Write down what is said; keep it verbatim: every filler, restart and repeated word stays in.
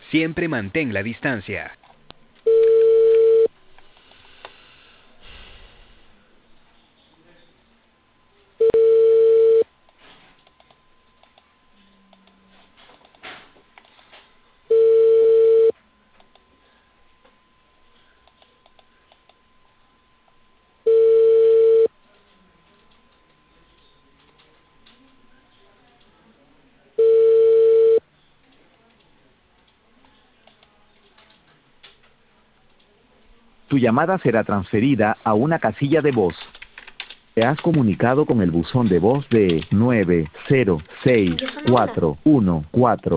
Siempre mantén la distancia. Tu llamada será transferida a una casilla de voz. Te has comunicado con el buzón de voz de nueve cero seis cuatro uno cuatro.